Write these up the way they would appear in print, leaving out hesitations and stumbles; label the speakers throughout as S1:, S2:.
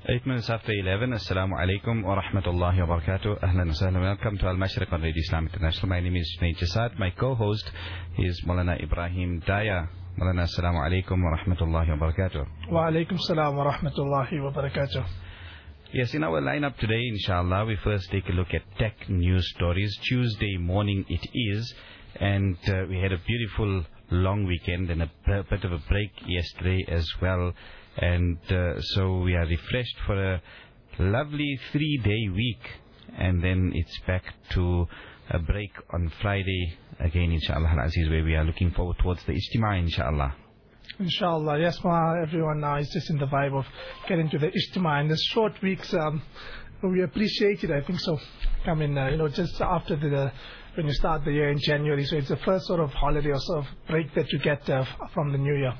S1: 8 minutes after 11. Assalamu alaikum wa rahmatullahi wa barakatuh. Ahlan wa sahlan. Welcome to Al-Mashriq on Radio Islam International. My name is Junaid Jasad. My co-host is Maulana Ibrahim Daya. Maulana, assalamu alaikum wa rahmatullahi wa barakatuh.
S2: Wa alaikum salam wa rahmatullahi wa barakatuh.
S1: Yes, in our lineup today, inshallah, we first take a look at tech news stories. Tuesday morning it is, and we had a beautiful long weekend and a bit of a break yesterday as well. And so we are refreshed for a lovely 3-day week, and then it's back to a break on Friday again, inshallah al-Aziz, where we are looking forward towards the Ijtima, inshallah.
S2: Inshallah, yes, everyone now is just in the vibe of getting to the Ijtima, and the short weeks, we appreciate it, I think so. Coming, just after when you start the year in January, so it's the first sort of holiday or sort of break that you get from the new year.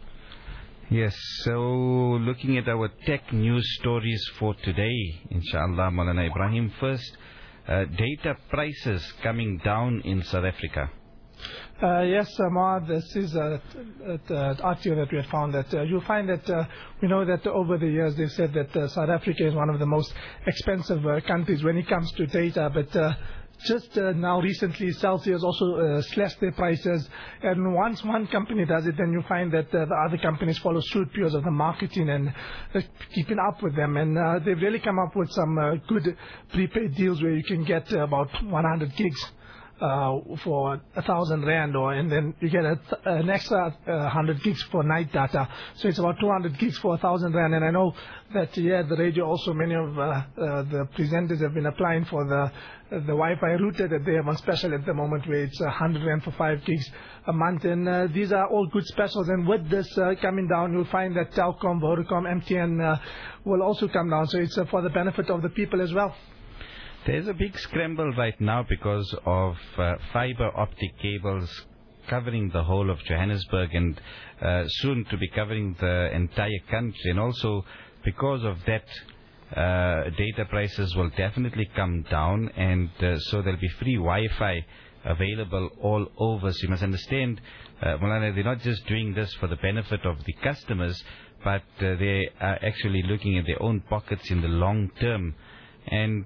S1: Yes, so looking at our tech news stories for today, inshallah, Maulana Ibrahim. First, data prices coming down in South Africa.
S2: Yes, this is an article that we have found that you'll find that we know that over the years they've said that South Africa is one of the most expensive countries when it comes to data, but just now recently Celsius also slashed their prices, and once one company does it, then you find that the other companies follow suit because of the marketing and keeping up with them, and they've really come up with some good prepaid deals where you can get about 100 gigs for 1,000 rand, and then you get an extra 100 gigs for night data. So it's about 200 gigs for 1,000 rand. And I know that the radio also, many of the presenters have been applying for the Wi-Fi router that they have on special at the moment, where it's 100 rand for 5 gigs a month. And these are all good specials. And with this coming down, you'll find that Telkom, Vodacom, MTN will also come down. So it's for the benefit of the people as well.
S1: There's a big scramble right now because of fiber optic cables covering the whole of Johannesburg and soon to be covering the entire country. And also because of that, data prices will definitely come down, and so there'll be free Wi-Fi available all over. So you must understand, Maulana, they're not just doing this for the benefit of the customers, but they are actually looking at their own pockets in the long term. And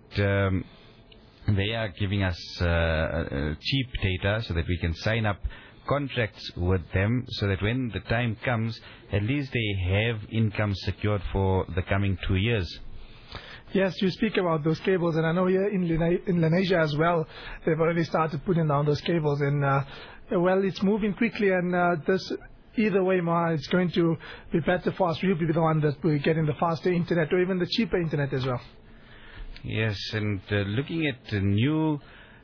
S1: they are giving us cheap data so that we can sign up contracts with them, so that when the time comes, at least they have income secured for the coming 2 years.
S2: Yes, you speak about those cables, and I know here in Lenasia as well, they've already started putting down those cables, and well, it's moving quickly, and this either way, it's going to be better for us. We'll be the one that will get in the faster internet, or even the cheaper internet as well.
S1: Yes, and looking at new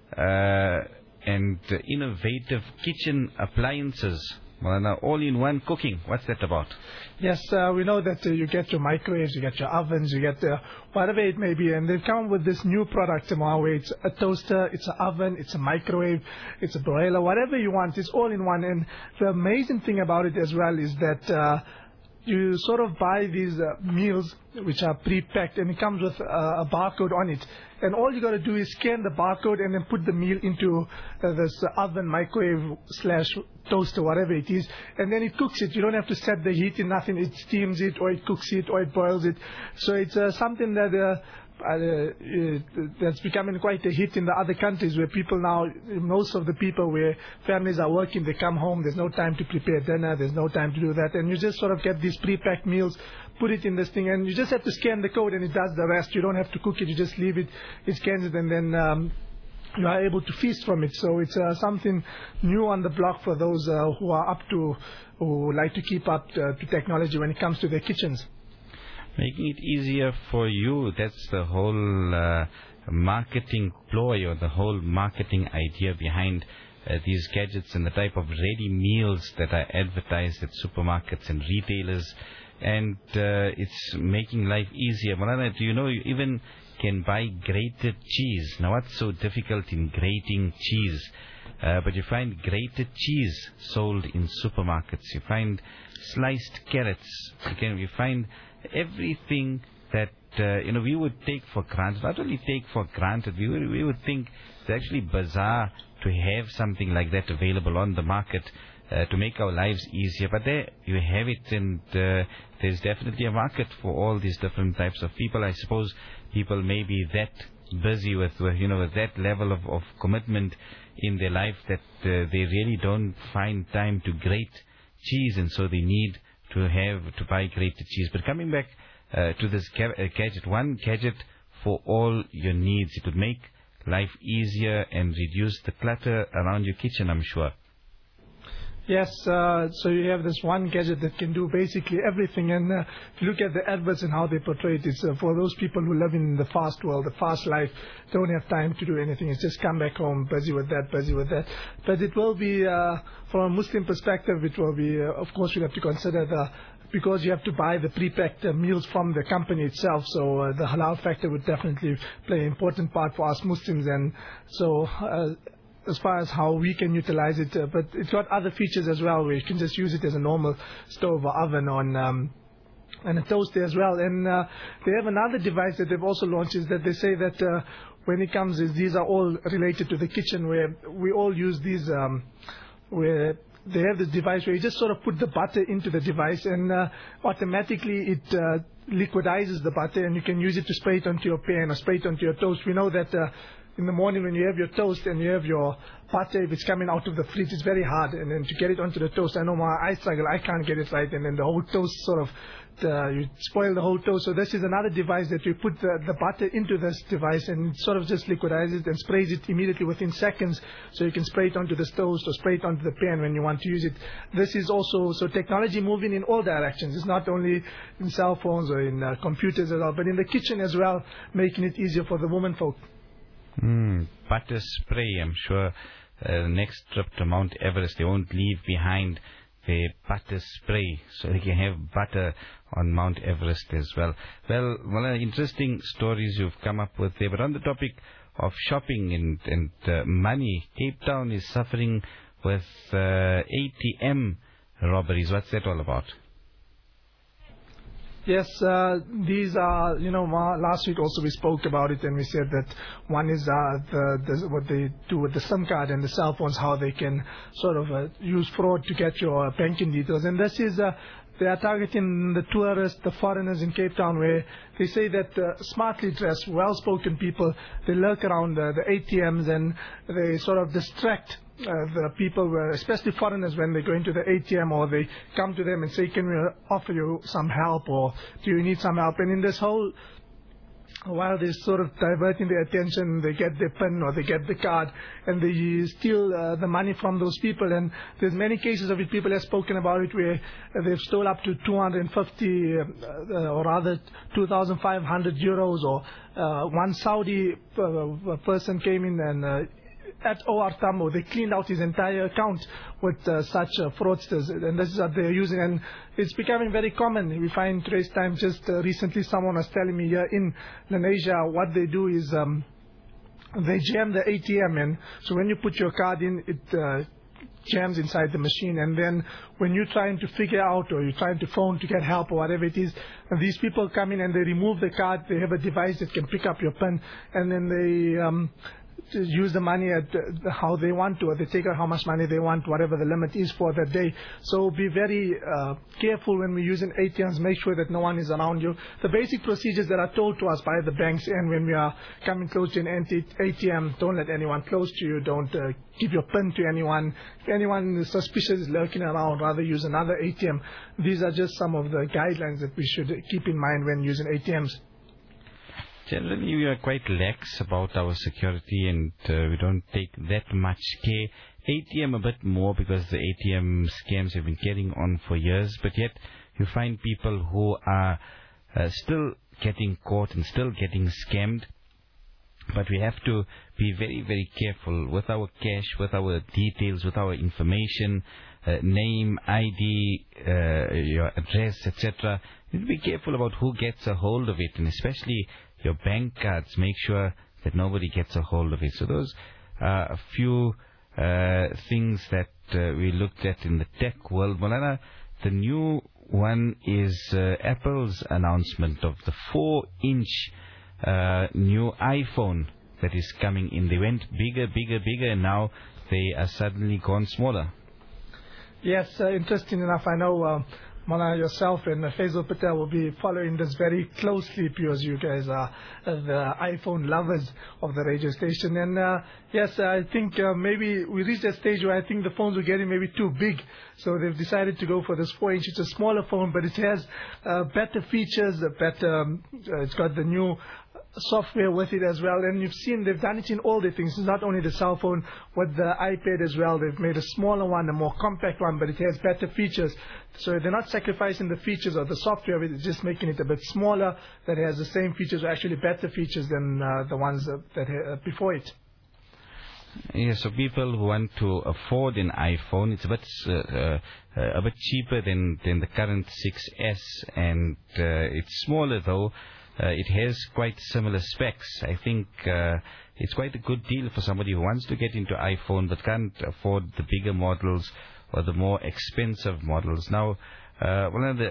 S1: and innovative kitchen appliances, all-in-one cooking, what's that about?
S2: Yes, we know that you get your microwaves, you get your ovens, you get whatever it may be, and they've come with this new product where it's a toaster, it's an oven, it's a microwave, it's a broiler, whatever you want, it's all in one. And the amazing thing about it as well is that you sort of buy these meals which are pre-packed, and it comes with a barcode on it, and all you got to do is scan the barcode and then put the meal into this oven, microwave / toaster, whatever it is, and then it cooks it. You don't have to set the heat in nothing. It steams it, or it cooks it, or it boils it. So it's something that that's becoming quite a hit in the other countries, where people now, most of the people where families are working, they come home, there's no time to prepare dinner, there's no time to do that, and you just sort of get these pre-packed meals, put it in this thing, and you just have to scan the code and it does the rest. You don't have to cook it, you just leave it, it scans it, and then you are able to feast from it. So it's something new on the block for those who like to keep up to technology when it comes to their kitchens.
S1: Making it easier for you, that's the whole marketing ploy, or the whole marketing idea behind these gadgets and the type of ready meals that are advertised at supermarkets and retailers. And it's making life easier. Maulana, do you know you even can buy grated cheese? Now, what's so difficult in grating cheese? But you find grated cheese sold in supermarkets. You find sliced carrots. You find everything that we would take for granted. Not only take for granted, we would think it's actually bizarre to have something like that available on the market. to make our lives easier. But there you have it, and there's definitely a market for all these different types of people. I suppose people may be that busy with that level of commitment in their life that they really don't find time to grate cheese, and so they need to buy grated cheese. But coming back to this gadget, one gadget for all your needs. It would make life easier and reduce the clutter around your kitchen, I'm sure.
S2: Yes, so you have this one gadget that can do basically everything, and if you look at the adverts and how they portray it, it's for those people who live in the fast world, the fast life, don't have time to do anything. It's just come back home, busy with that, busy with that. But it will be, from a Muslim perspective, it will be, of course, we have to consider because you have to buy the pre-packed meals from the company itself, so the halal factor would definitely play an important part for us Muslims, and so as far as how we can utilize it, but it's got other features as well, where you can just use it as a normal stove or oven and a toaster as well. And they have another device that they've also launched, is that they say that when it comes, these are all related to the kitchen, where we all use these, where they have this device where you just sort of put the butter into the device, and automatically it liquidizes the butter, and you can use it to spray it onto your pan or spray it onto your toast. We know that in the morning when you have your toast and you have your butter, if it's coming out of the fridge, it's very hard, and then to get it onto the toast, I know I struggle, I can't get it right, and then the whole toast sort of, you spoil the whole toast. So this is another device that you put the butter into this device, and it sort of just liquidizes it and sprays it immediately within seconds, so you can spray it onto the toast or spray it onto the pan when you want to use it. This is also, so technology moving in all directions. It's not only in cell phones or in computers at all, but in the kitchen as well, making it easier for the women folk.
S1: Butter spray, I'm sure next trip to Mount Everest they won't leave behind their butter spray, so they can have butter on Mount Everest as well. Well, interesting stories you've come up with there. But on the topic of shopping and money, Cape Town is suffering with ATM robberies. What's that all about?
S2: Yes, these are, last week also we spoke about it, and we said that one is what they do with the SIM card and the cell phones, how they can sort of use fraud to get your banking details. And this is, they are targeting the tourists, the foreigners in Cape Town, where they say that smartly dressed, well-spoken people, they lurk around the ATMs, and they sort of distract the people, especially foreigners, when they go into the ATM, or they come to them and say, can we offer you some help, or do you need some help? And in this whole, while they're sort of diverting their attention, they get their PIN or they get the card, and they steal the money from those people. And there's many cases of it, people have spoken about it, where they've stole up to 250 or rather 2,500 euros, or one Saudi person came in and at OR Tambo, they cleaned out his entire account with such fraudsters, and this is what they're using, and it's becoming very common. We find today's time, just recently someone was telling me here in Lenasia, what they do is they jam the ATM, and so when you put your card in, it jams inside the machine, and then when you're trying to figure out, or you're trying to phone to get help or whatever it is, and these people come in and they remove the card. They have a device that can pick up your PIN, and then they use the money at how they want to, or they take out how much money they want, whatever the limit is for that day. So be very careful when we're using ATMs. Make sure that no one is around you. The basic procedures that are told to us by the banks, and when we are coming close to an ATM, don't let anyone close to you. Don't give your PIN to anyone. If anyone suspicious is lurking around, rather use another ATM. These are just some of the guidelines that we should keep in mind when using ATMs.
S1: Generally, we are quite lax about our security, and we don't take that much care. ATM a bit more, because the ATM scams have been carrying on for years, but yet you find people who are still getting caught and still getting scammed. But we have to be very, very careful with our cash, with our details, with our information, name, ID, your address, etc. You need to be careful about who gets a hold of it, and especially your bank cards. Make sure that nobody gets a hold of it. So those are a few things that we looked at in the tech world. Maulana, the new one is Apple's announcement of the 4-inch new iPhone that is coming in. They went bigger, and now they are suddenly gone smaller.
S2: Yes, interesting enough. I know Mala, yourself and Faisal Patel will be following this very closely because you guys are the iPhone lovers of the radio station. And yes, I think maybe we reached a stage where I think the phones were getting maybe too big. So they've decided to go for this 4-inch. It's a smaller phone, but it has better features, it's got the new software with it as well, and you've seen they've done it in all the things. It's not only the cell phone, with the iPad as well. They've made a smaller one, a more compact one, but it has better features. So they're not sacrificing the features or the software, it's just making it a bit smaller that has the same features, or actually better features than the ones that before it.
S1: Yeah, so people who want to afford an iPhone, it's a bit cheaper than the current 6S, and it's smaller though. It has quite similar specs. I think it's quite a good deal for somebody who wants to get into iPhone but can't afford the bigger models or the more expensive models. Now, one of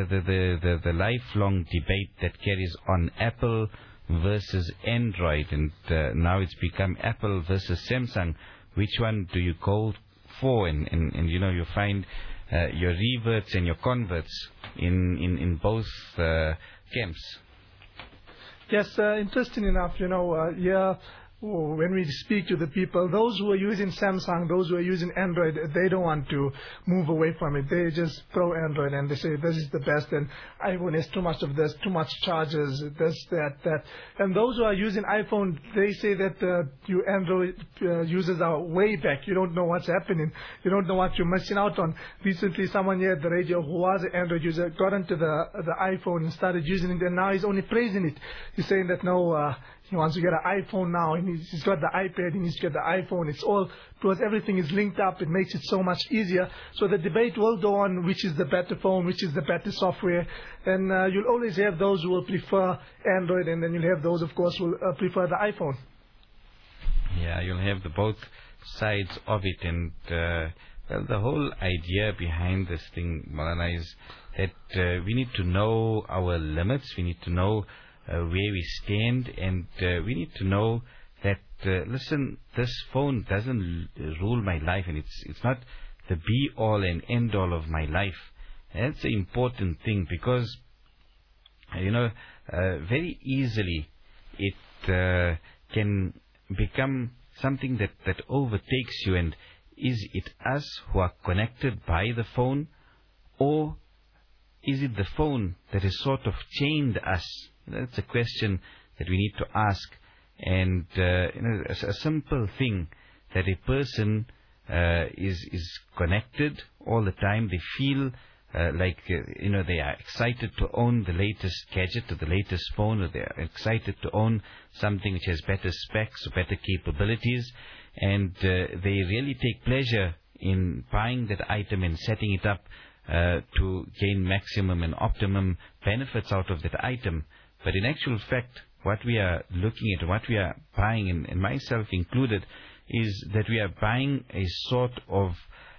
S1: the lifelong debate that carries on, Apple versus Android, and now it's become Apple versus Samsung. Which one do you go for? And you know, you find your reverts and your converts in both camps.
S2: Yes, interesting enough, you know, when we speak to the people, those who are using Samsung, those who are using Android, they don't want to move away from it. They just pro Android and they say this is the best, and iPhone has too much of this, too much charges, this, that. And those who are using iPhone, they say that you Android users are way back. You don't know what's happening. You don't know what you're missing out on. Recently, someone here at the radio who was an Android user got into the iPhone and started using it, and now he's only praising it. He's saying that no, he wants to get an iPhone now, and he's got the iPad, he needs to get the iPhone. It's all, because everything is linked up, it makes it so much easier. So the debate will go on, which is the better phone, which is the better software. And you'll always have those who will prefer Android, and then you'll have those, of course, who will prefer the iPhone.
S1: Yeah, you'll have the both sides of it. And well, the whole idea behind this thing, Malana, is that we need to know our limits, we need to know where we stand, and we need to know that listen, this phone doesn't rule my life, and it's not the be all and end all of my life. And that's the important thing, because you know, very easily it can become something that overtakes you. And is it us who are connected by the phone, or is it the phone that has sort of chained us? That's a question that we need to ask. And you know, a simple thing, that a person is connected all the time. They feel like you know, they are excited to own the latest gadget or the latest phone, or they are excited to own something which has better specs or better capabilities, and they really take pleasure in buying that item and setting it up to gain maximum and optimum benefits out of that item. But in actual fact, what we are looking at, what we are buying, and myself included, is that we are buying a sort of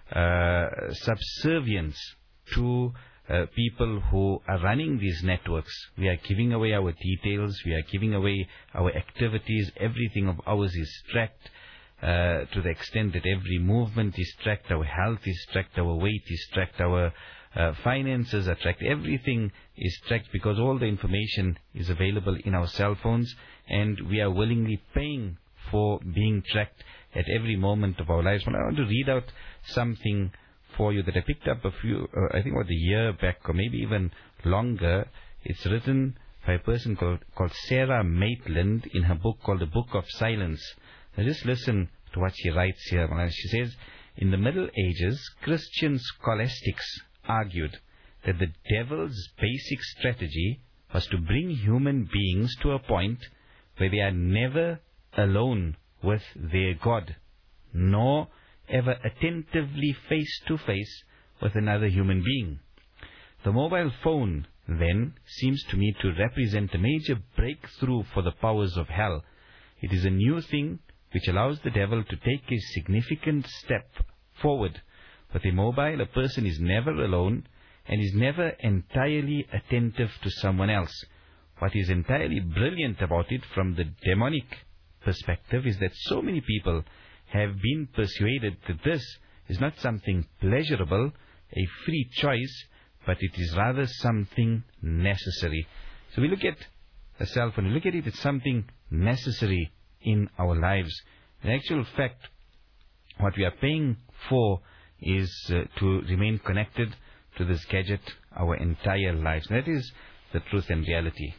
S1: subservience to people who are running these networks. We are giving away our details, we are giving away our activities, everything of ours is tracked to the extent that every movement is tracked, our health is tracked, our weight is tracked, our finances are tracked, everything is tracked, because all the information is available in our cell phones, and we are willingly paying for being tracked at every moment of our lives. Well, I want to read out something for you that I picked up a few, I think about a year back, or maybe even longer. It's written by a person called Sarah Maitland in her book called The Book of Silence. Now just listen to what she writes here. She says, in the Middle Ages, Christian scholastics argued that the devil's basic strategy was to bring human beings to a point where they are never alone with their God, nor ever attentively face to face with another human being. The mobile phone, then, seems to me to represent a major breakthrough for the powers of hell. It is a new thing which allows the devil to take a significant step forward. With a mobile, a person is never alone and is never entirely attentive to someone else. What is entirely brilliant about it from the demonic perspective is that so many people have been persuaded that this is not something pleasurable, a free choice, but it is rather something necessary. So we look at a cell phone, we look at it as something necessary in our lives. In actual fact, what we are paying for is to remain connected to this gadget our entire lives. And that is the truth and reality.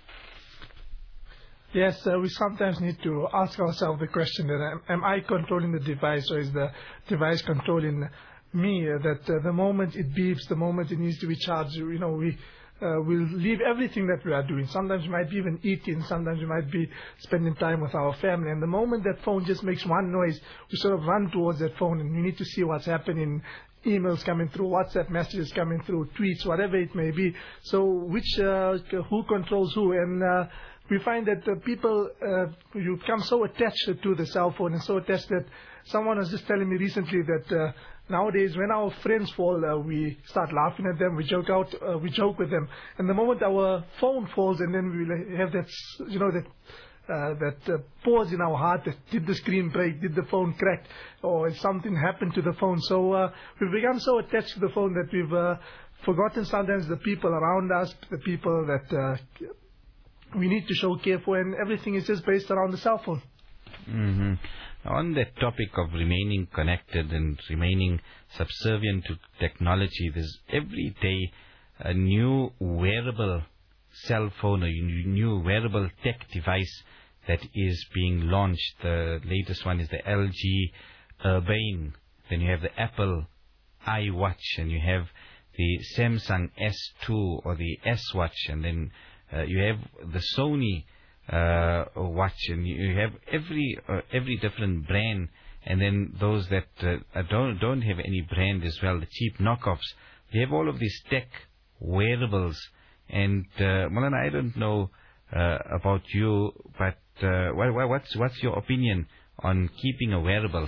S2: Yes, we sometimes need to ask ourselves the question that am I controlling the device, or is the device controlling me? That the moment it beeps, the moment it needs to be charged, we'll leave everything that we are doing. Sometimes we might be even eating, sometimes we might be spending time with our family, and the moment that phone just makes one noise, we sort of run towards that phone, and we need to see what's happening. Emails coming through, WhatsApp messages coming through, tweets, whatever it may be. So who controls who? And we find that people, you become so attached to the cell phone, and so attached that someone was just telling me recently that nowadays when our friends fall, we start laughing at them, we joke with them, and the moment our phone falls, and then we have that pause in our heart, that did the screen break, did the phone crack, or something happened to the phone. So we've become so attached to the phone that we've forgotten sometimes the people around us, the people that we need to show care for, and everything is just based around the cell phone.
S1: Mm-hmm. On the topic of remaining connected and remaining subservient to technology, there's every day a new wearable cell phone or new wearable tech device that is being launched. The latest one is the LG Urbane. Then you have the Apple iWatch, and you have the Samsung S2 or the S-Watch, and then you have the Sony watch, and you have every different brand, and then those that don't have any brand as well, the cheap knockoffs. You have all of these tech wearables, and Maulana, I don't know about you, but what's your opinion on keeping a wearable?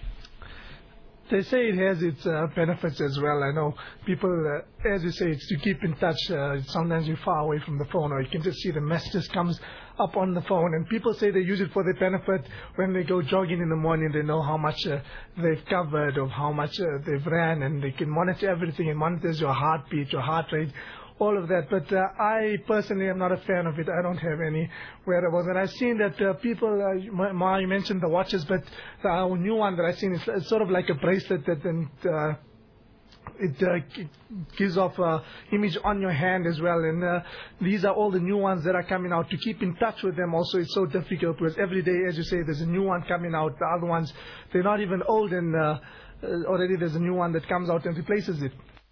S2: They say it has its benefits as well. I know people, as you say, it's to keep in touch. Sometimes you're far away from the phone, or you can just see the messages comes up on the phone. And people say they use it for their benefit. When they go jogging in the morning, they know how much they've covered, or how much they've ran, and they can monitor everything. It monitors your heartbeat, your heart rate, all of that. But I personally am not a fan of it. I don't have any wearables. And I've seen that people, Ma, you mentioned the watches, but the new one that I've seen is sort of like a bracelet that then it gives off an image on your hand as well. And these are all the new ones that are coming out. To keep in touch with them also, it's so difficult, because every day, as you say, there's a new one coming out. The other ones, they're not even old, and already there's a new one that comes out and replaces it.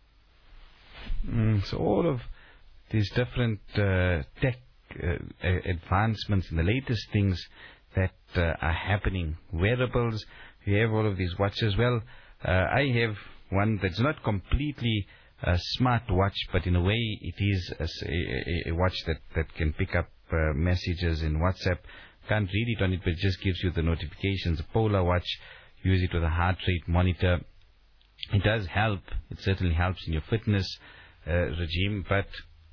S1: So all of these different tech advancements and the latest things that are happening, wearables, we have all of these watches. Well, I have one that's not completely a smart watch, but in a way it is a watch that can pick up messages in WhatsApp. Can't read it on it, but it just gives you the notifications. A Polar watch, use it with a heart rate monitor. It does help. It certainly helps in your fitness regime, but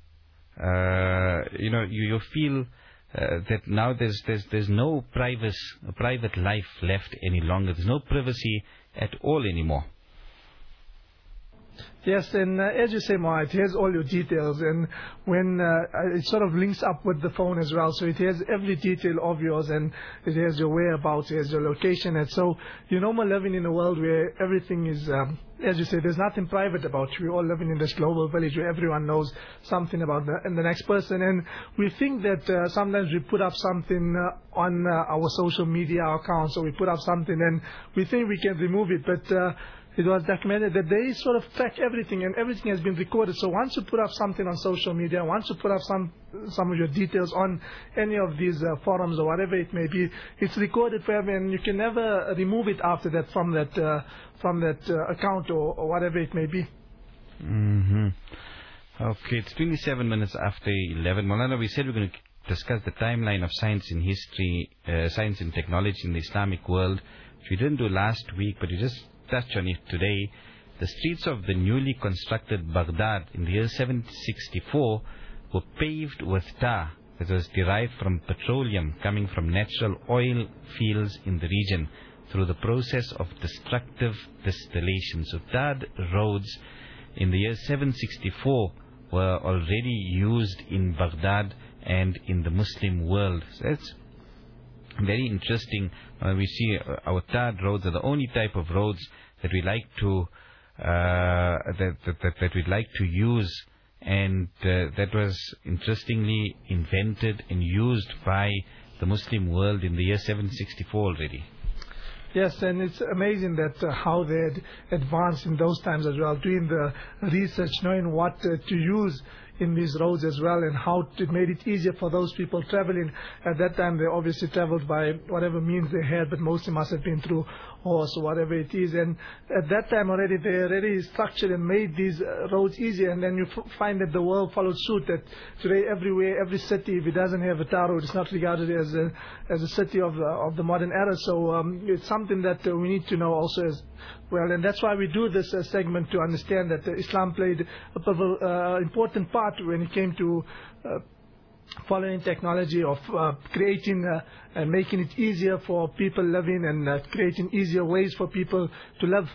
S1: you feel that now there's no private life left any longer. There's no privacy at all anymore.
S2: Yes, and as you say, Ma, it has all your details, and when it sort of links up with the phone as well, so it has every detail of yours, and it has your whereabouts, it has your location, and so you're no more living in a world where everything is, as you say, there's nothing private about you. We're all living in this global village where everyone knows something about the next person, and we think that sometimes we put up something on our social media accounts, or we put up something and we think we can remove it, but it was documented that they sort of track everything, and everything has been recorded. So once you put up something on social media, once you put up some of your details on any of these forums or whatever it may be, it's recorded forever, and you can never remove it after that from that account or whatever it may be.
S1: Mm-hmm. Okay, it's 27 minutes after 11. Maulana, we said we're going to discuss the timeline of science and history, science and technology in the Islamic world, which we didn't do last week, but we just touch on it today. The streets of the newly constructed Baghdad in the year 764 were paved with tar that was derived from petroleum coming from natural oil fields in the region. through the process of destructive distillation. So tarred roads in the year 764 were already used in Baghdad and in the Muslim world. So that's very interesting. We see our tarred roads are the only type of roads that we like to that we'd like to use, and that was interestingly invented and used by the Muslim world in the year 764 already.
S2: Yes, and it's amazing that how they had advanced in those times as well, doing the research, knowing what to use in these roads as well, and how it made it easier for those people traveling. At that time, they obviously traveled by whatever means they had, but mostly must have been through horse or whatever it is. And at that time already, they already structured and made these roads easier. And then you find that the world followed suit. That today, everywhere, every city, if it doesn't have a tar road, it's not regarded as a city of the modern era. So it's something that we need to know also as well. And that's why we do this segment, to understand that Islam played a pivotal, important part when it came to following technology of creating and making it easier for people living, and creating easier ways for people to live.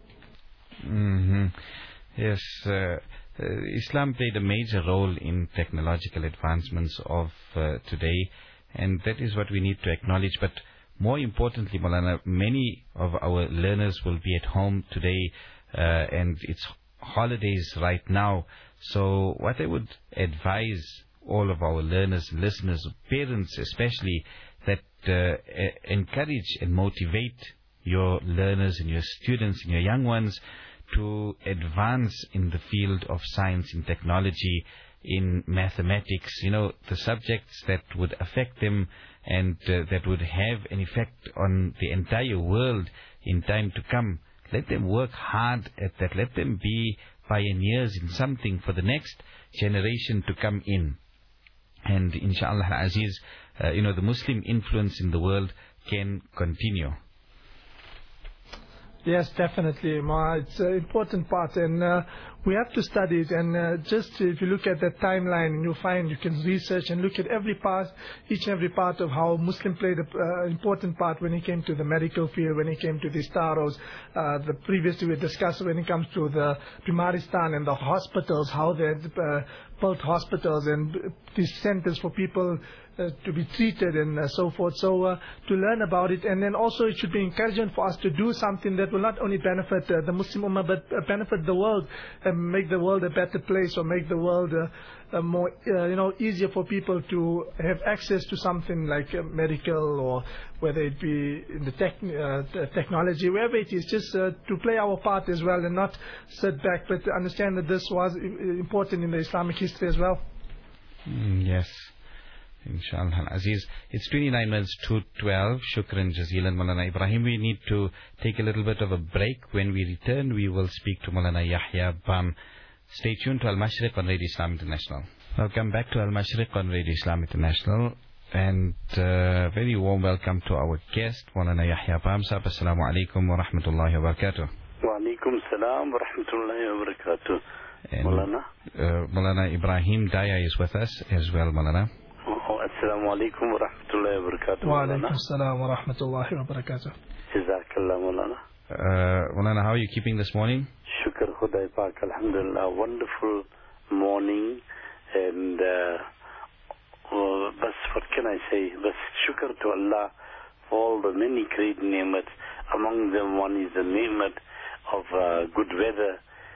S1: Yes, Islam played a major role in technological advancements of today, and that is what we need to acknowledge. But more importantly, Maulana, many of our learners will be at home today, and it's holidays right now. So what I would advise all of our learners, listeners, parents especially, that encourage and motivate your learners and your students and your young ones to advance in the field of science and technology, in mathematics, the subjects that would affect them and that would have an effect on the entire world in time to come. Let them work hard at that. Let them be pioneers in something for the next generation to come in. And inshallah al-Aziz, the Muslim influence in the world can continue.
S2: Yes, definitely, Ma. It's an important part, and we have to study it. And just if you look at that timeline, you'll find you can research and look at every part, each and every part of how Muslim played an important part when it came to the medical field, when it came to the staros. The previously we discussed when it comes to the Primaristan and the hospitals, how they built hospitals and these centers for people to be treated and so forth. So to learn about it, and then also it should be encouragement for us to do something that will not only benefit the Muslim Ummah, but benefit the world and make the world a better place, or make the world more easier for people to have access to something like medical, or whether it be in the technology, wherever it is, just to play our part as well, and not sit back, but to understand that this was important in the Islamic history as well.
S1: Yes. Inshallah Aziz. It's 29 minutes to 12. Shukran Jazilan, Maulana Ibrahim. We need to take a little bit of a break. When we return, we will speak to Maulana Yahya Bam. Stay tuned to Al-Mashriq on Radio Islam International. Welcome back to Al-Mashriq on Radio Islam International. And very warm welcome to our guest, Maulana Yahya Bam. Assalamu alaikum wa rahmatullahi wa barakatuh.
S3: Wa alaikum salam wa rahmatullahi wa barakatuh. Maulana?
S1: Maulana Ibrahim Daya is with us as well, Maulana.
S3: Assalamu alaikum wa rahmatullahi wa barakatuh.
S2: Wa alaikum salam wa rahmatullahi wa barakatuh.
S3: Jazakallah, Maulana.
S1: Maulana, how are you keeping this morning?
S3: Shukr Khuday Pak, alhamdulillah. Wonderful morning. And what can I say? Shukr to Allah for all the many great ni'mat. Among them, one is the ni'mat of good weather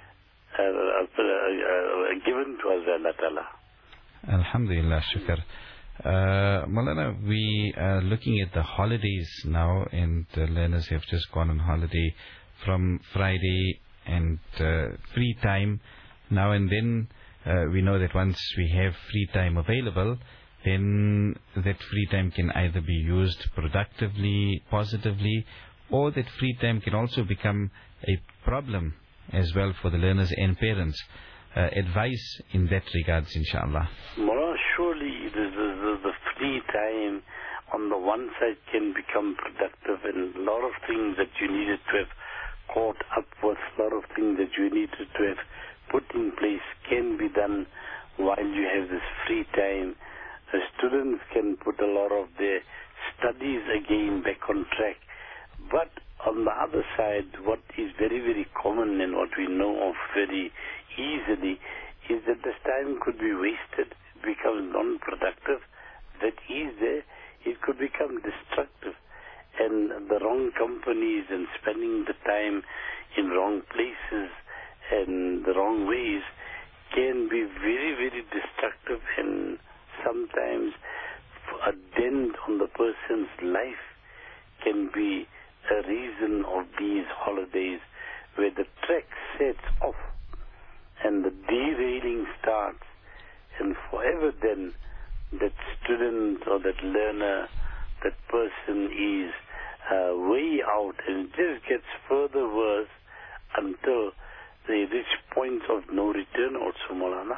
S3: given to us by Allah Ta'ala.
S1: Alhamdulillah, shukr. Maulana, we are looking at the holidays now, and the learners have just gone on holiday from Friday, and free time now and then. We know that once we have free time available, then that free time can either be used productively, positively, or that free time can also become a problem as well for the learners and parents. Advice in that regards, inshallah.
S3: Surely the free time on the one side can become productive, and a lot of things that you needed to have caught up with, a lot of things that you needed to have put in place can be done while you have this free time. The students can put a lot of their studies again back on track But on the other side, what is very, very common and what we know of very easily is that this time could be wasted, become non-productive. That is there, it could become destructive. And the wrong companies and spending the time in wrong places and the wrong ways can be very, very destructive, and sometimes a dent on the person's life can be a reason of these holidays where the trek sets off and the derailing starts, and forever then that student or that learner, that person is way out, and it just gets further worse until they reach points of no return also, Maulana.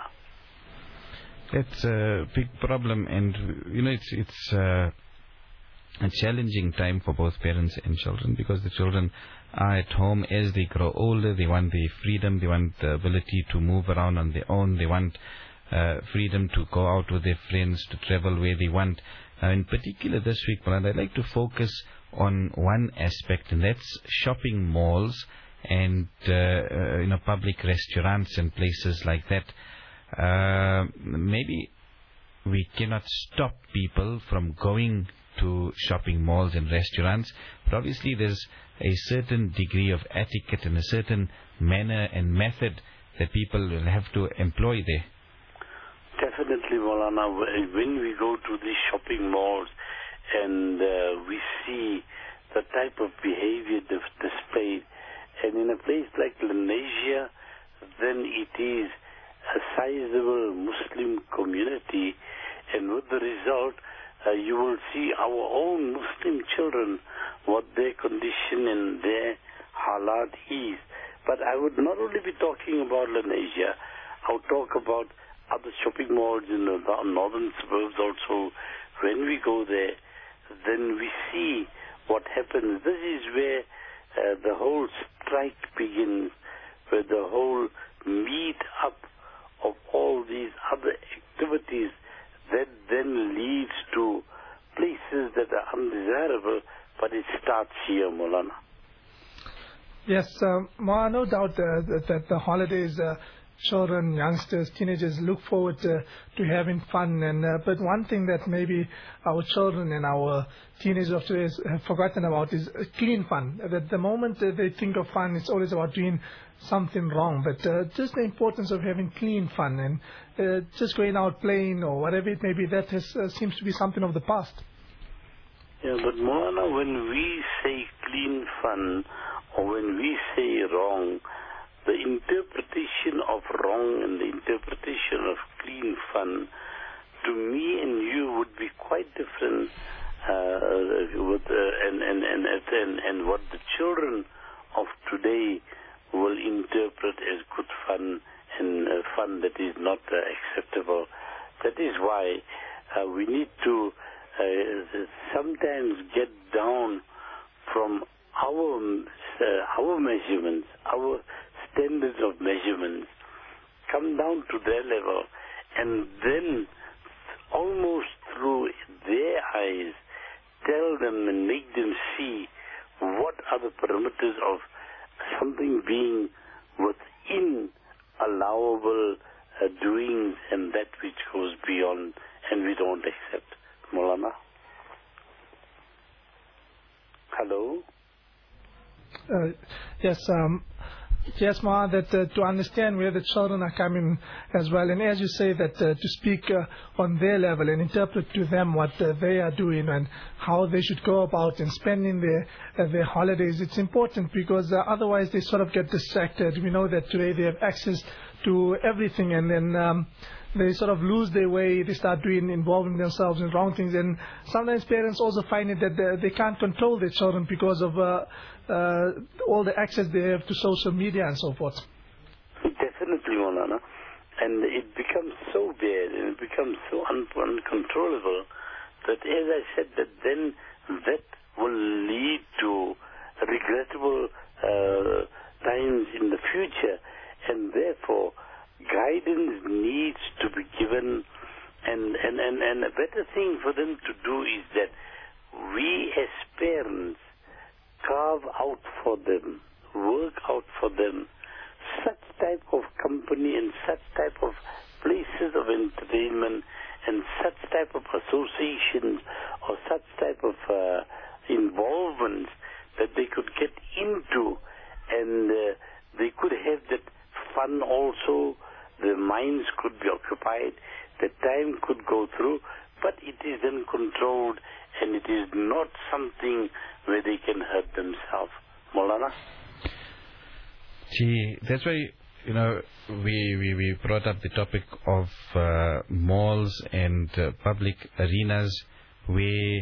S1: It's a big problem, and it's a challenging time for both parents and children, because the children are at home. As they grow older, they want the freedom, they want the ability to move around on their own, they want freedom to go out with their friends, to travel where they want. In particular this week, Maulana, I'd like to focus on one aspect, and that's shopping malls and public restaurants and places like that. Maybe we cannot stop people from going to shopping malls and restaurants, but obviously there's a certain degree of etiquette and a certain manner and method that people will have to employ there.
S3: Definitely, Maulana. When we go to these shopping malls and we see the type of behavior displayed, and in a place like Lenasia, then it is a sizable Muslim community, and with the result, you will see our own Muslim children, what their condition and their halat is. But I would not only be talking about Lenasia, I would talk about other shopping malls in the northern suburbs also. When we go there, then we see what happens. This is where the whole strike begins, where the whole meet up of all these other activities that then leads to places that are undesirable, but it starts here, Maulana.
S2: Yes, no doubt that the holidays, children, youngsters, teenagers look forward to having fun. But one thing that maybe our children and our teenagers of today have forgotten about is clean fun. That the moment they think of fun, it's always about doing something wrong. But just the importance of having clean fun and just going out playing or whatever it may be, that seems to be something of the past.
S3: Yeah, but Maulana, when we say clean fun or when we say wrong, the interpretation of wrong and the interpretation of clean fun, to me and you, would be quite different. And what the children of today will interpret as good fun and fun that is not acceptable. That is why we need to sometimes get down from our measurements, our standards of measurements, come down to their level, and then almost through their eyes tell them and make them see what are the parameters of something being within allowable doings and that which goes beyond and we don't accept. Maulana? Hello?
S2: Yes, Ma, that to understand where the children are coming as well, and as you say, that to speak on their level and interpret to them what they are doing and how they should go about and spending their holidays, it's important, because otherwise they sort of get distracted. We know that today they have access to everything, and then they sort of lose their way. They start involving themselves in wrong things, and sometimes parents also find it that they can't control their children because of all the access they have to social media and so forth.
S3: Definitely, Maulana. And it becomes so bad and it becomes so uncontrollable that, as I said, that then that will lead to regrettable times in the future, and therefore guidance needs to be given, and a better thing for them to do is that we as parents carve out for them, work out for them such type of company and such type of places of entertainment and such type of associations or such type of involvements that they could get into, and they could have that fun also. Their minds could be occupied, the time could go through, but it is then controlled, and it is not something where they can hurt themselves. Maulana?
S1: Gee, that's why, we brought up the topic of malls and public arenas where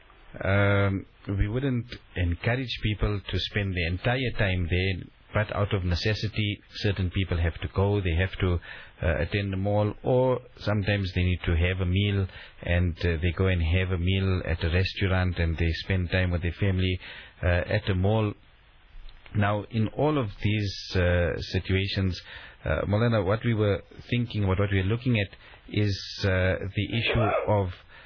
S1: we wouldn't encourage people to spend the entire time there, but out of necessity, certain people have to go, they have to attend the mall, or sometimes they need to have a meal, and they go and have a meal at a restaurant, and they spend time with their family at a mall. Now, in all of these situations, Maulana, what we were thinking, what we were looking at is the issue of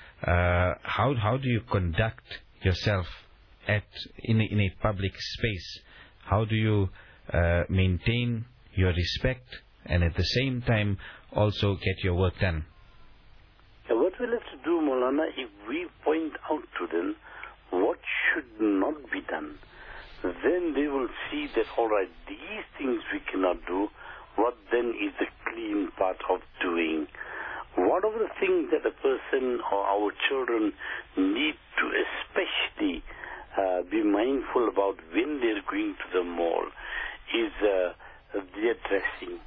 S1: how do you conduct yourself in a public space? How do you maintain your respect and at the same time also get your work done?
S3: What we'll have to do, Maulana, if we point out to them what should not be done, then they will see that, all right, these things we cannot do. What then is the clean part of doing? One of the things that a person or our children need to especially be mindful about when they're going to the mall is their dressing.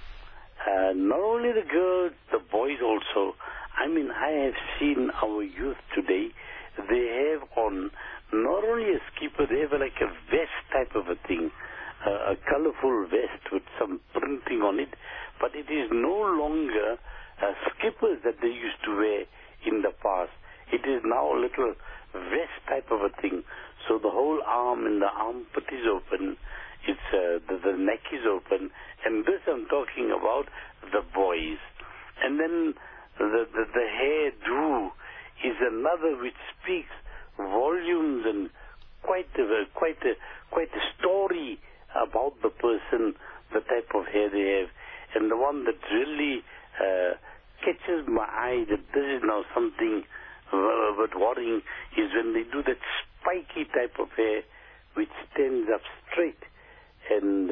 S3: Not only the girls, the boys also. I mean, I have seen our youth today, they have on not only a skipper, they have like a vest type of a thing, a colorful vest with some printing on it, but it is no longer skippers that they used to wear in the past. It is now a little vest type of a thing. So the whole arm and the armpit is open, it's the neck is open, and this I'm talking about the boys. And then the hairdo is another which speaks volumes and quite a story about the person, the type of hair they have. And the one that really catches my eye that this is now something but worrying is when they do that spiky type of hair which stands up straight. And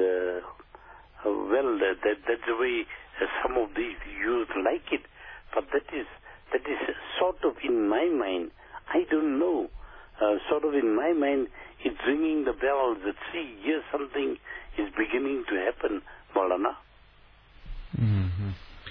S3: that's the way some of these youth like it. But that is sort of in my mind, I don't know, sort of in my mind, it's ringing the bells that, see, here something is beginning to happen, Maulana.
S1: Mm-hmm.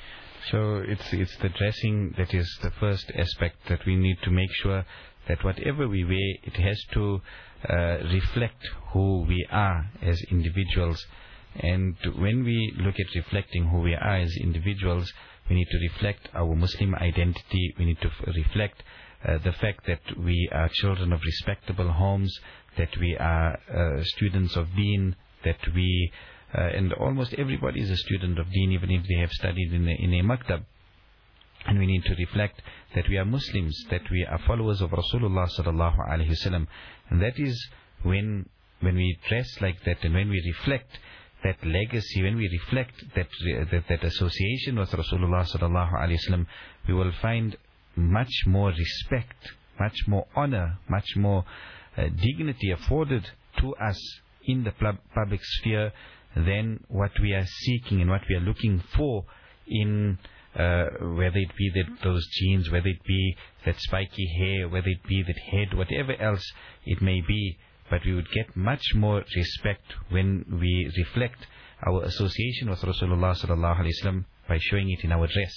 S1: So it's the dressing that is the first aspect that we need to make sure that whatever we wear, it has to reflect who we are as individuals. And when we look at reflecting who we are as individuals, we need to reflect our Muslim identity. We need to reflect the fact that we are children of respectable homes, that we are students of Deen, that we and almost everybody is a student of Deen, even if they have studied in a maktab. And we need to reflect that we are Muslims, that we are followers of Rasulullah sallallahu alaihi wasallam. And that is when we dress like that, and when we reflect that legacy, when we reflect that association with Rasulullah sallallahu alaihi wasallam, we will find much more respect, much more honor, much more dignity afforded to us in the public sphere than what we are seeking and what we are looking for in whether it be those jeans, whether it be that spiky hair, whether it be that head, whatever else it may be. But we would get much more respect when we reflect our association with Rasulullah sallallahu alaihi wasallam by showing it in our dress.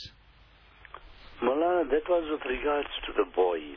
S3: Maulana, that was with regards to the boys.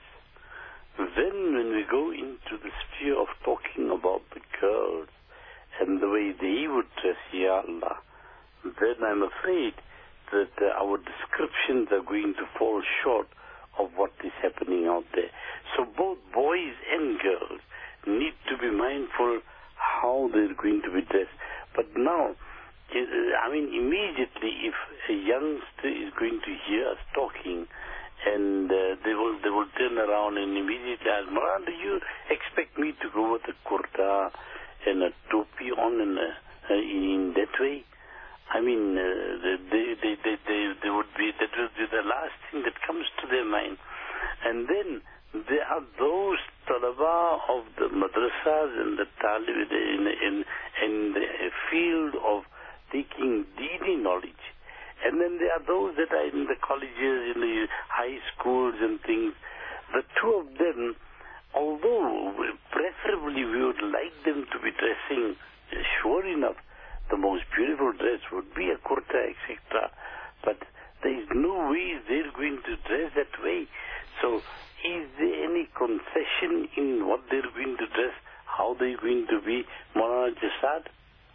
S3: Then when we go into the sphere of talking about the girls and the way they would dress, Ya Allah, then I'm afraid that our descriptions are going to fall short of what is happening out there. So both boys and girls need to be mindful how they're going to be dressed. But now, I mean, immediately if a youngster is going to hear us talking and they will turn around and immediately ask, Maran, do you expect me to go with a kurta and a topi on in that way? I mean, they would be, that would be the last thing that comes to their mind. And then there are those talaba of the madrasas and the talib in the field of taking deeni knowledge. And then there are those that are in the colleges, in the high schools and things. The two of them, although preferably we would like them to be dressing, sure enough, the most beautiful dress would be a kurta, etc. But there is no way they're going to dress that way. So is there any concession in what they're going to dress, how they're going to be, Maulana Jasad?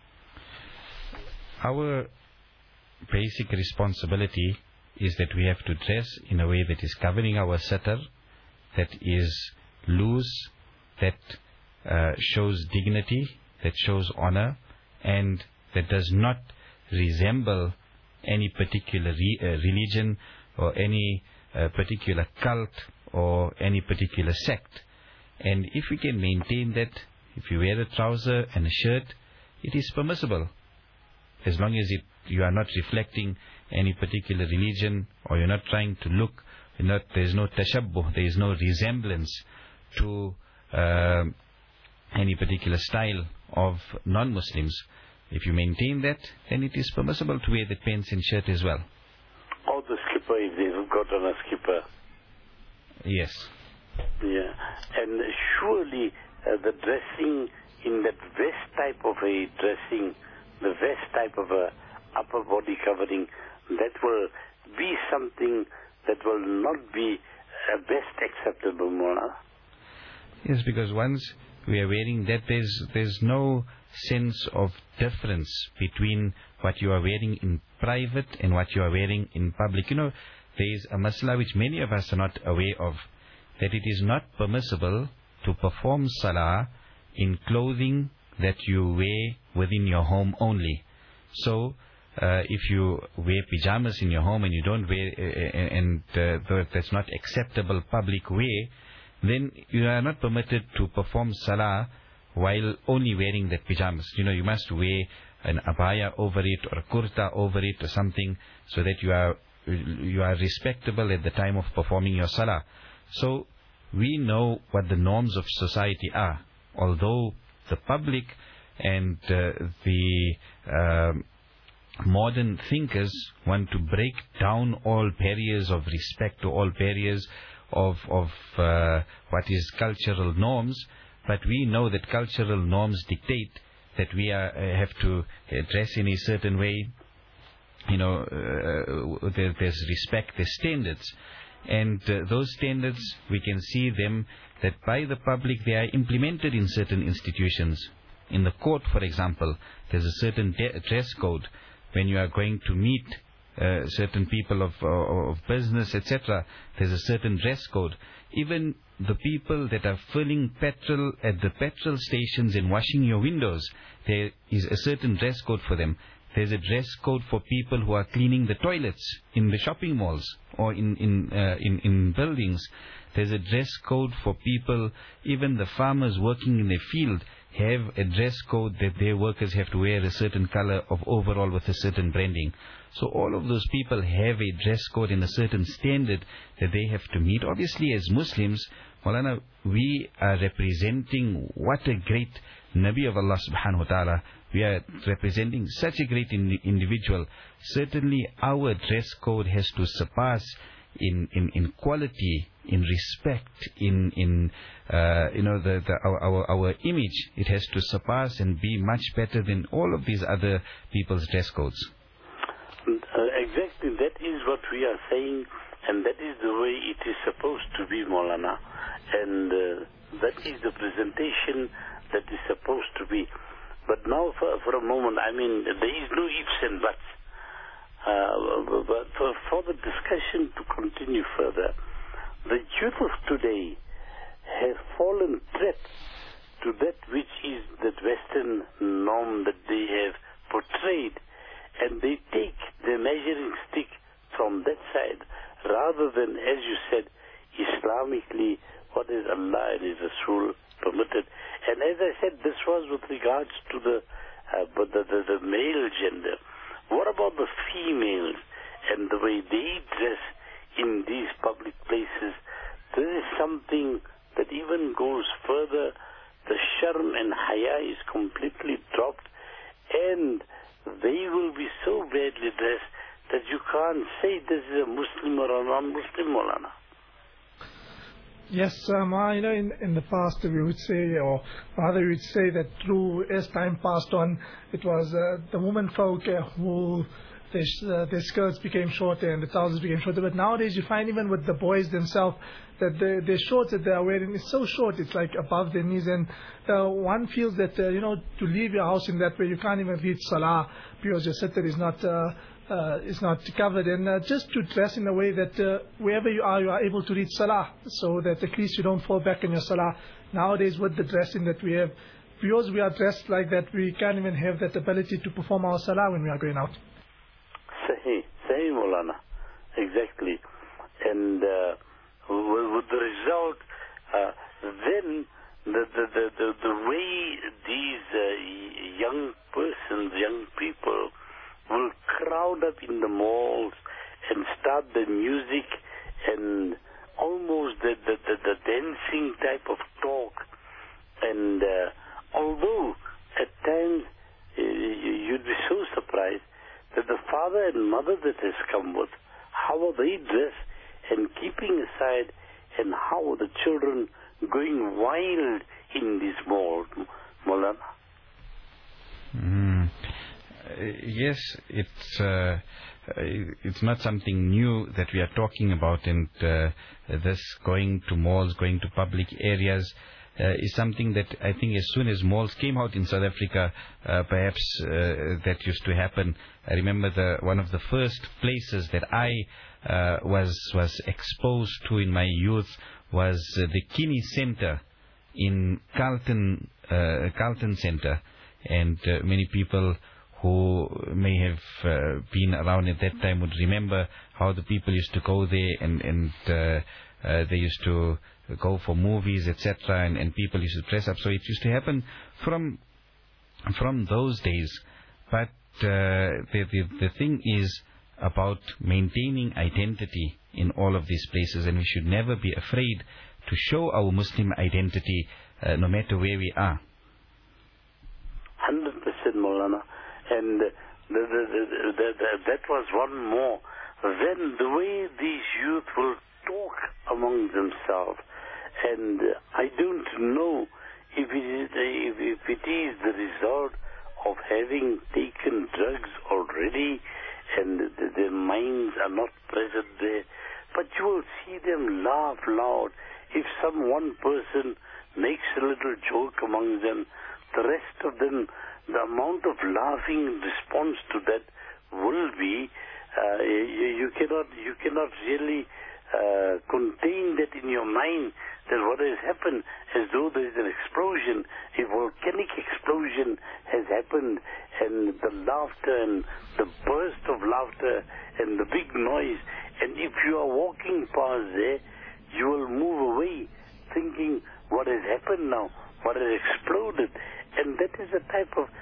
S1: Our basic responsibility is that we have to dress in a way that is covering our satar, that is loose, that shows dignity, that shows honor, and that does not resemble any particular religion or any particular cult or any particular sect. And if we can maintain that, if you wear a trouser and a shirt, it is permissible, as long as you are not reflecting any particular religion, or you're not trying to look, there's no tashabbuh, there is no resemblance to any particular style of non-Muslims. If you maintain that, then it is permissible to wear the pants and shirt as well.
S3: Or the skipper, if they've got on a skipper.
S1: Yes.
S3: Yeah. And surely the dressing in that vest type of a dressing, the vest type of a upper body covering, that will be something that will not be best acceptable, Mona.
S1: Yes, because once we are wearing that, there's no sense of difference between what you are wearing in private and what you are wearing in public. You know, there is a masla which many of us are not aware of, that it is not permissible to perform salah in clothing that you wear within your home only. So if you wear pajamas in your home and you don't wear, that's not acceptable public wear, then you are not permitted to perform salah while only wearing that pajamas. You know, you must wear an abaya over it, or a kurta over it, or something, so that you are respectable at the time of performing your salah. So we know what the norms of society are, although the public and the modern thinkers want to break down all barriers of respect, or all barriers of what is cultural norms. But we know that cultural norms dictate that we have to dress in a certain way. You know, there's respect, there's standards. And those standards, we can see them that by the public, they are implemented in certain institutions. In the court, for example, there's a certain dress code. When you are going to meet certain people of business, etc., there's a certain dress code. Even the people that are filling petrol at the petrol stations and washing your windows, there is a certain dress code for them. There's a dress code for people who are cleaning the toilets in the shopping malls or in buildings. There's a dress code for people, even the farmers working in their field have a dress code that their workers have to wear a certain color of overall with a certain branding. So all of those people have a dress code and a certain standard that they have to meet. Obviously, as Muslims, Maulana, we are representing what a great Nabi of Allah subhanahu wa ta'ala. We are representing such a great individual. Certainly our dress code has to surpass in quality, in respect, in our image. It has to surpass and be much better than all of these other people's dress codes.
S3: Exactly, that is what we are saying, and that is the way it is supposed to be, Maulana. And that is the presentation that is supposed to be. But now, for a moment, I mean, there is no ifs and buts. But for the discussion to continue further, the youth of today have fallen threat to that which is that Western norm that they have portrayed, and they take the measuring stick from that side rather than, as you said, Islamically, what is Allah and His Rasul permitted. And as I said, this was with regards to the male gender. What about the females and the way they dress in these public places? This is something that even goes further. The sharm and haya is completely dropped, and they will be so badly dressed that you can't say this is a Muslim or a non-Muslim, Maulana.
S2: Yes, in the past we would say, or rather we would say that as time passed on, it was the women folk who their skirts became shorter and the trousers became shorter. But nowadays you find even with the boys themselves that their shorts that they are wearing is so short, it's like above their knees, and one feels that to leave your house in that way, you can't even read salah because your sitter is not covered, and just to dress in a way that wherever you are able to read salah, so that at least you don't fall back in your salah. Nowadays with the dressing that we have, because we are dressed like that, we can't even have that ability to perform our salah when we are going out.
S3: Sahih, Maulana, exactly. And with the result, then the way these young persons, young people, will crowd up in the malls and start the music and almost the dancing type of talk. And although at times you'd be so surprised that the father and mother that has come with, how are they dressed and keeping aside, and how are the children going wild in these malls, Maulana?
S1: Yes, it's not something new that we are talking about, and this going to malls, going to public areas is something that I think as soon as malls came out in South Africa, perhaps that used to happen. I remember one of the first places that I was exposed to in my youth was the Kinney Center in Carlton Center, and many people who may have been around at that time would remember how the people used to go there, and they used to go for movies, etc., and people used to dress up. So it used to happen from those days. But the thing is about maintaining identity in all of these places, and we should never be afraid to show our Muslim identity no matter where we are.
S3: 100%, Maulana. And that was one more. Then the way these youth will talk among themselves, and I don't know if it is the result of having taken drugs already, and their minds are not present there. But you will see them laugh loud. If one person makes a little joke among them, the rest of them, the amount of laughing in response to that will be, you cannot really contain that in your mind, that what has happened, as though there is an explosion, a volcanic explosion has happened, and the laughter and the burst of laughter and the big noise. And if you are walking past there, you will move away thinking, what has happened now? What has exploded? And that is the type of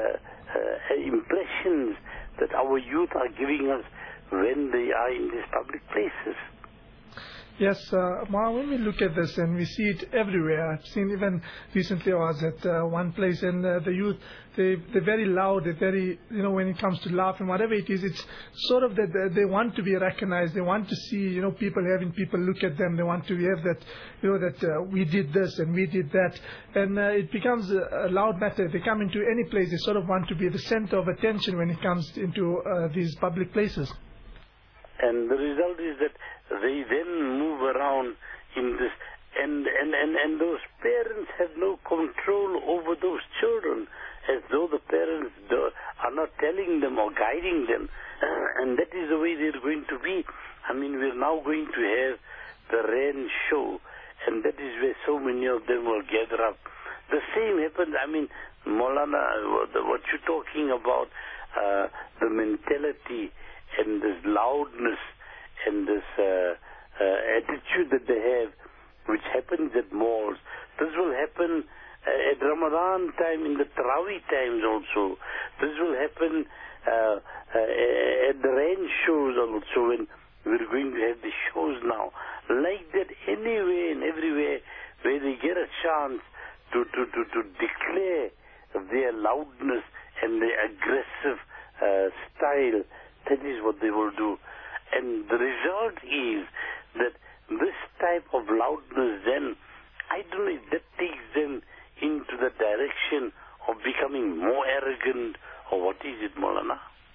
S3: impressions that our youth are giving us when they are in these public places.
S2: Yes, when we look at this and we see it everywhere, I've seen even recently I was at one place, and the youth, they're very loud, they're very, when it comes to laughing, whatever it is, it's sort of that they want to be recognized, they want to see, having people look at them, they want to have that, that we did this and we did that, and it becomes a loud matter. If they come into any place, they sort of want to be the center of attention when it comes into these public places.
S3: And the result is that they then move around in this, and those parents have no control over those children, as though the parents are not telling them or guiding them, and that is the way they're going to be. I mean, we're now going to have the Rain show, and that is where so many of them will gather up. The same happens, Maulana, what you're talking about, the mentality and this loudness and this attitude that they have, which happens at malls. This will happen at Ramadan time, in the Tarawih times also. This will happen at the rain shows also, when we're going to have the shows now. Like that, anywhere and everywhere where they get a chance to declare their loudness and their aggressive style, that is what they will do. And the result is that this type of loudness, then, I don't know if that takes them into the direction of becoming more arrogant, or what is it, Maulana?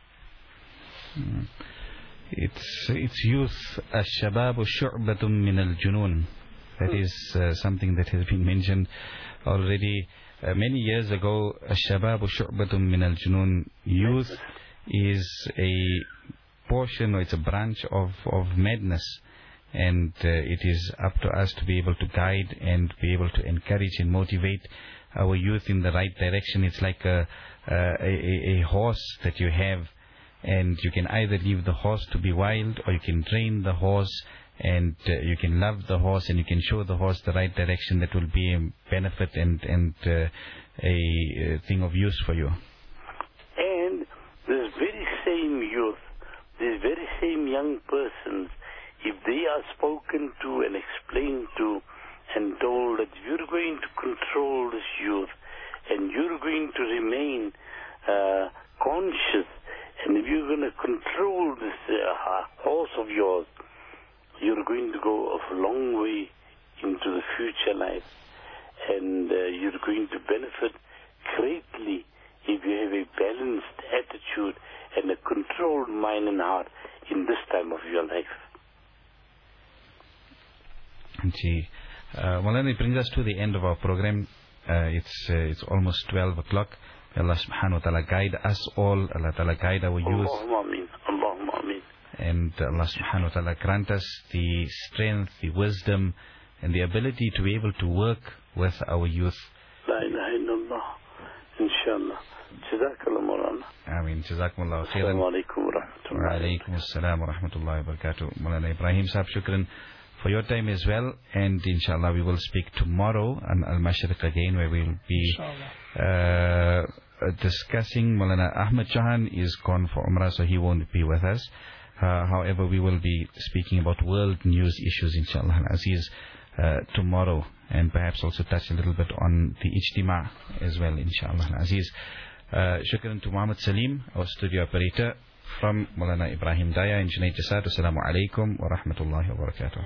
S1: It's youth. Ash-shababu shu'batun min al-junun. That is something that has been mentioned already many years ago. Ash-shababu shu'batun min al-junun. Youth is a portion, or it's a branch of madness. And it is up to us to be able to guide and be able to encourage and motivate our youth in the right direction. It's like a horse that you have, and you can either leave the horse to be wild, or you can train the horse, and you can love the horse, and you can show the horse the right direction. That will be a benefit and a thing of use for you.
S3: And this very same youth, these very same young persons, if they are spoken to and explained to and told that you're going to control this youth and you're going to remain conscious, and if you're going to control this horse of yours, you're going to go a long way into the future life, and you're going to benefit greatly if you have a balanced attitude and a controlled mind and heart in this time of your life.
S1: Maulana, it brings us to the end of our program. It's almost 12 o'clock. Allah subhanahu wa ta'ala guide us all. Allah ta'ala guide our youth.
S3: Allahumma ameen. Allahumma ameen.
S1: And Allah subhanahu wa ta'ala grant us the strength, the wisdom, and the ability to be able to work with our youth.
S3: La ilaha illallah. Inshallah. Jazakallah Maulana.
S1: Ameen. Jazakumullah khairan.
S3: Assalamu alaikum wa rahmatullahi.
S1: Wa alaikum assalam wa rahmatullahi wa barakatuh. Maulana Ibrahim Sahib, shukran for your time as well, and inshallah we will speak tomorrow on Al-Mashriq again, where we will be discussing. Maulana Ahmed Jahan is gone for Umrah, so he won't be with us. However, we will be speaking about world news issues, inshallah Aziz, tomorrow, and perhaps also touch a little bit on the Ijtima as well, inshallah Aziz. Shukran to Muhammad Salim, our studio operator, from Maulana Ibrahim Daya and Junaid Jasad. Assalamu alaikum wa rahmatullahi wa barakatuh.